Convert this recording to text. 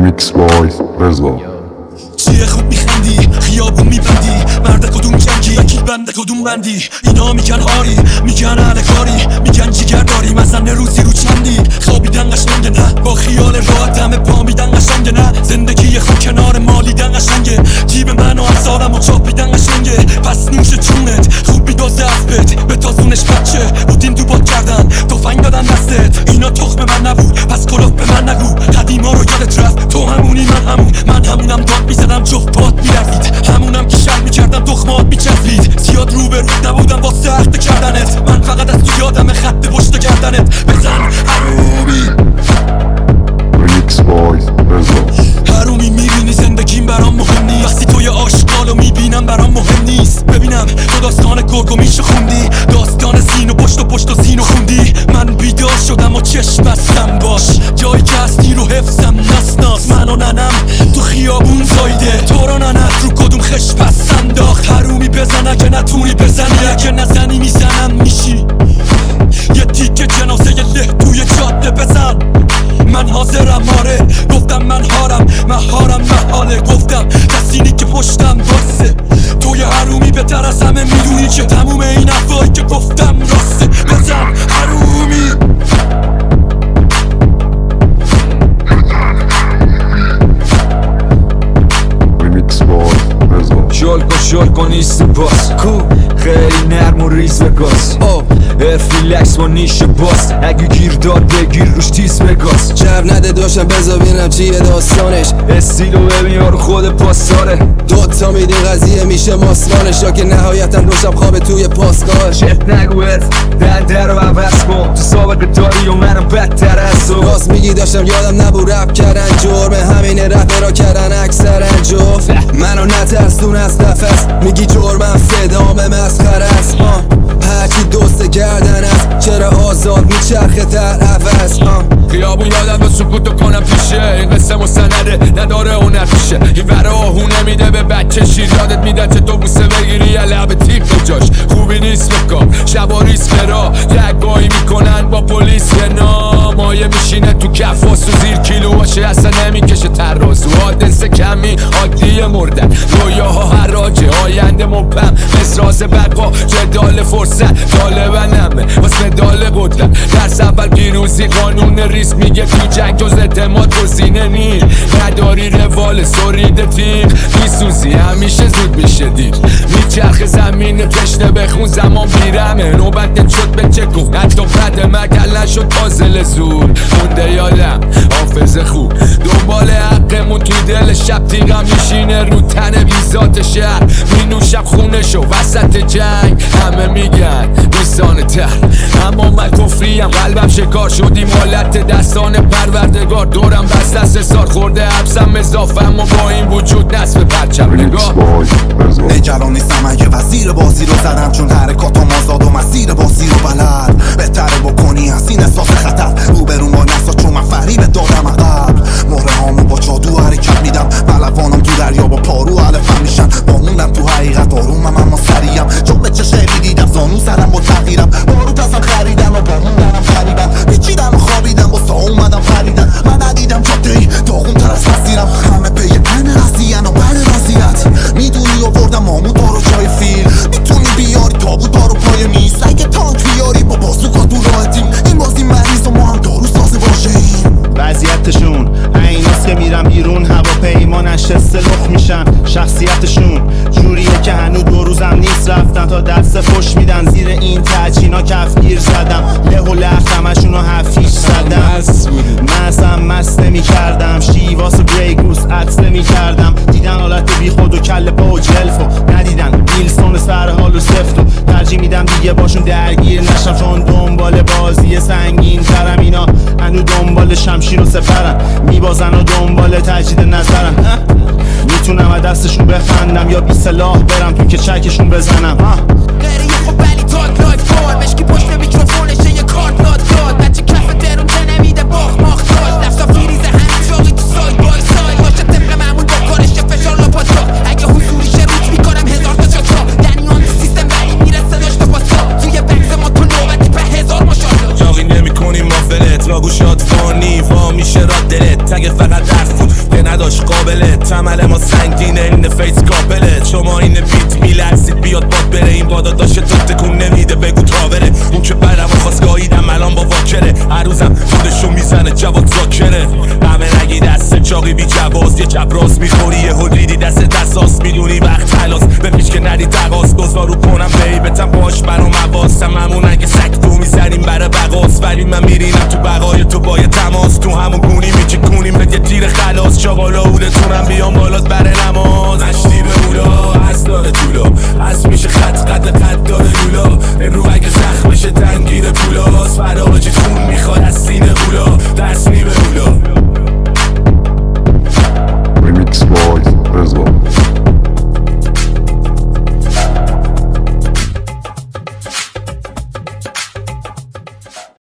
ریمیکس بای رضا. چیه خوب میخندی خیابون میبندی مرد کدوم جنگی وکیل بنده کدوم بندی اینا میگن هاری میگن اهل کاری میگن جیگر داری مثلا روزی رو چندی خوابیدن قشنگه نه با خیال راحت همه پا میدن قشنگه نه زندگی خوب کنار مالیدن قشنگه جیب من و افزارم و چاپیدن قشنگه پس نوش چونت خوب میدازه اسبت به تازونش بچه بودین دو باد کردن تفنگ دادن دستت اینا تخم من نبود پس کلاف به من نگو قدیما رو یادت رفت تو همونی من همونم داد میزدم جفت پات میرفید همونم که شر میکردم تخمات میچفید زیاد رو به رو نبودم واسه عهد کردنت من فقط از تو یادم خط پشت گردنت بزن حرومی ریمیکس بای رضا. حرومی میبینی زندگیم برام مهم نیست وقتی توی آشغالو میبینم برام مهم نیست ببینم تو داستان گرگو میشه خوندی داستان سین و پشت و سینو خوندی من بیدار شدم و چشم بستم باش جایی که هستی رو حفظم نسناس من و ننم تو خیابون زایده تو رو ننت رو کدوم خش پس انداخت حرومی بزن اگه نتونی بزنی اگه نزنی میزنم میشی یه تیکه جنازه له توی جاده بزن من حاضرم آره گفتم من هارم محاله گفتم کسینی که پشتم باسه توی حرومی بهتر از همه میدونی که تموم این حرفایی که گفتم راسته بزن حرومی ریمیکس بای رضا. شل کن نیست باس کو خیلی نرم و ریز بگاز ارفیلکس با نیش باس اگه گیر داد بگیر روش تیز بگاز جب نده داشتم بذار ببینم چیه داستانش استیلو ببین یارو خود پاسداره دوتا میدی قضیه میشه ماسمانش یا که نهایتا روشم خوابه توی پاسگاه شت نگو در رو عوض کن تو سابقه داری و منم بدتر از تو راست میگی داشتم یادم نبود رپ کردن جرمه همینه رپ را کردن اکثرا جفت منو نترسون از قفس میگی جرمم صدام مسخر است هرچی دوست گردن است چرا آزاد میچرخه در عوض خیابون یادم با سکوتو کنم پیشه این قصه مستنده نداره هنر پیشه این وره آهونه میده به بچه شیر یادت میدن چه تو بوسه بگیری یه لعب تیپ بجاش خوبی نیست بکن شبا ریسک را دگاهی میکنن با پلیس یه نامایه میشینه تو کف و زیر کیلو باشه اصلا نمیکشه ترازو حادثه کمی عادی مردن رویاها حراجه آینده مبهم مسراز بقا جدال فرصت طالبنمه واس مدال قدرت درس اول پیروزی قانون ریسک میگه تو جنگ جز اعتماد گزینه نی نداری روال سرید تیغ میسوزی همیشه زود میشه دیر میچرخ زمین تشنه بخون زمان بیرمه نوبت شد به چکو حتی بد مگل نشد پازل زور مونده یادم حافظ خوب دنبال حقمون توی دل شب تیغم میشینه رو تن بیزات شهر مینوشم خونشو وسط جنگ همه میگن دوستان تر اما من کفریم قلبم شکار شدیم حالت دستان پروردگار دورم بست دست سار خورده حبسم اضافم و با این وجود نصف پرچم نگاه نگران نیستم اگه وزیر بازی رو زدم چون حرکاتم آزاد و مسیر بازی رو بلد بهتره بکنی از این احساس خطر روبرون با نفسا چون من فریبت دادم عقب مهره هامو با جادو حرکت میدم پلوانم تو دریا با پارو علفم میشن با موندم تو حقیقت آرومم اما سریم چون به چشمی دیدم زانو سرم با تغییرم باروت ازم خریدن و با موندنم خریدن پیچیدم و خوابیدم با سا اومدم خریدن من ندیدم جادهی داغون تر از مسیرم همه پی من قضیهن و بر وضعیت میدونی آوردم مامون دارو جای فیل میتونی بیاری تابوت دارو پای میز اگه تانک بیاری با بازوکا تو راحتیم این بازی مریض و ما هم دارو سازه باشیم وضعیتشون ایناست که میرن بیرون هواپیما نشسته لخ میشن شخصیتشون جوریه که هنو 2 روزم نیست رفتن تا دست فش میدن زیر این تجینا کفگیر زدم له و لخت همشونو هفیش زدم من اصلا مست نمیکردم شیواس و گریگوس عطس نمیکردم دیدن حالت بی خود و کل پا و جلفو ندیدن ویلسون سر حال و سفت و ترجیح میدم دیگه باشون درگیر نشم چون دنبال بازی سنگین ترم اینا هنو دنبال شمشیر و سپرن میبازن و دنبال تجدید نظرن میتونم از دستشون بخندم یا بی سلاح برم تو که چکشون بزنم غیره یه خب بلی تاک لایف کار مشکی پشت میکروفونشه یه کارت داد بچه کف درون که نمیده باخ ماخ داشت لفظا فیریزه همین شاقی تو ساید بای ساید باشه طبق معمول با کارش که فشار لاپاتا اگه حضوریشه روت میکنم 1000 تا چاچا دنی آن سیستم ولی میرسه داشت تا پاسا توی بکس ما تو نوبتی به 1000 ماشالله یاقی نمی کنیم ما فلت را گوشات فانی وا میشه را دلت تگه فقط درفون داداش قابله تمل ما سنگینه این فیس کابله شما این بیت میلرزید بیاد باد بره این بادا داشته تو تکون نمیده بگو تاوره اون که برم و خواست گاهیدم الان با واکره هر روزم خودشو میزنه جواد زاکره همه نگی دست چاقی بی جواز یه جب راست میخوری یه هدریدی دست دستاس میدونی وقت حلاس به پیش که ندی تقاس دوزارو کنم بیبتم باش برام حواسم همونن که سک تو میزنیم برای بقاس ولی من میرینم تو بقای تو با یه تماس تو همون گونی میچکونیم به یه تیر خلاص چاقالا اولتونم بیام بالات برای نماز مشتی به اولا از داره طولا از میشه خط داره لولا